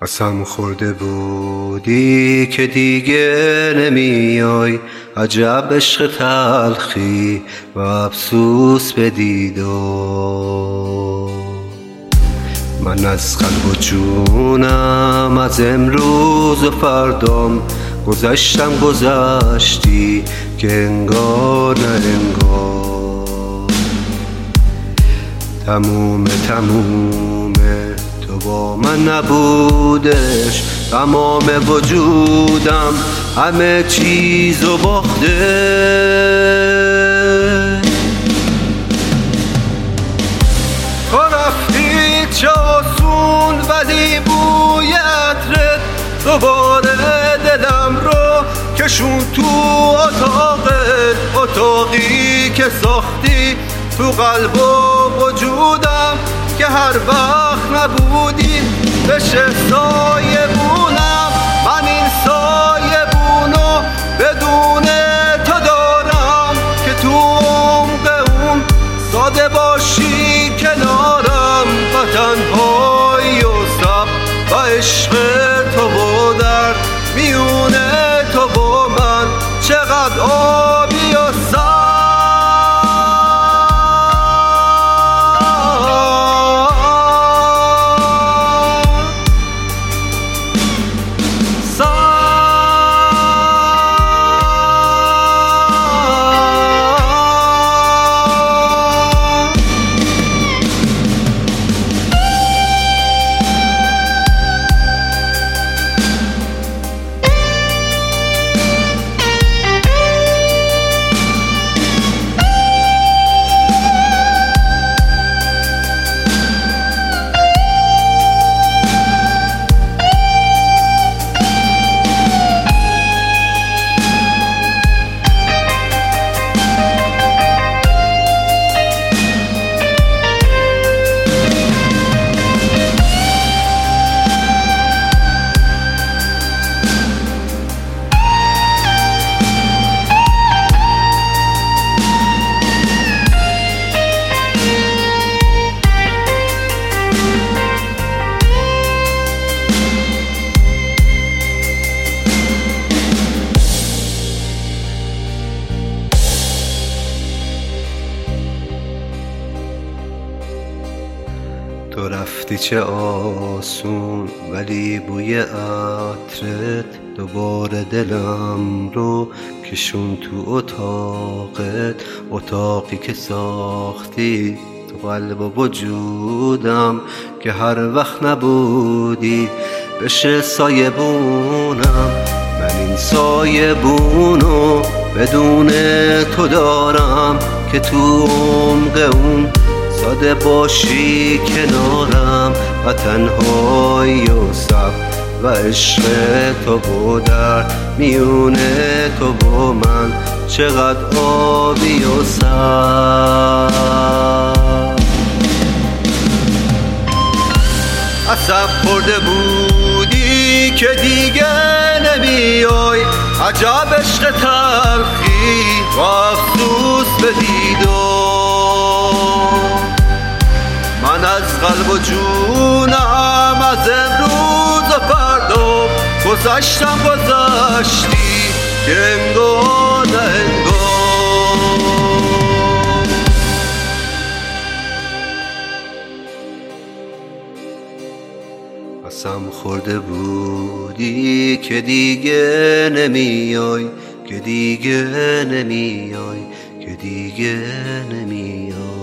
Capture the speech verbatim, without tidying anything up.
قسم خورده بودی که دیگه نمیای، عجب عشق تلخی و افسوس بدید و من از قلب و جونم از امروز و فردام گذشتم گذشتی که انگار نه انگار. تموم تمومه تو با من نبودش، تمام وجودم همه چیزو باخته. تو رفتی چه آسون ولی بوی عطرت دوباره دلم رو کشون تو اتاقت، اتاقی که ساختی تو قلب و وجودم که هر وقت نبودی بشه سایبونم. من این سایبونو بدون تو دارم که تو عمق اون ساده باشی کنارم و تنهایی و صبر و عشق تو و درد میونه تو و من چقدر آبی و سر. تو رفتی چه آسون ولی بوی عطرت دوباره دلم رو کشون تو اتاقت، اتاقی که ساختی تو قلب و وجودم که هر وقت نبودی بشه سایبونم. من این سایبونو بدون تو دارم که تو عمق اون ساده باشی کنارم و تنهایی و صبر و عشق تو و درد میونه تو و من چقدر آبی و سر. قسم خورده بودی که دیگه نمیای، عجب عشق تلخی و افسوس بدید و من از قلب و جونم از امروز و فردا گذشتم گذشتی که انگار نه انگار. قسم خورده بودی که دیگه نمیای، که دیگه نمیای، که دیگه نمیای.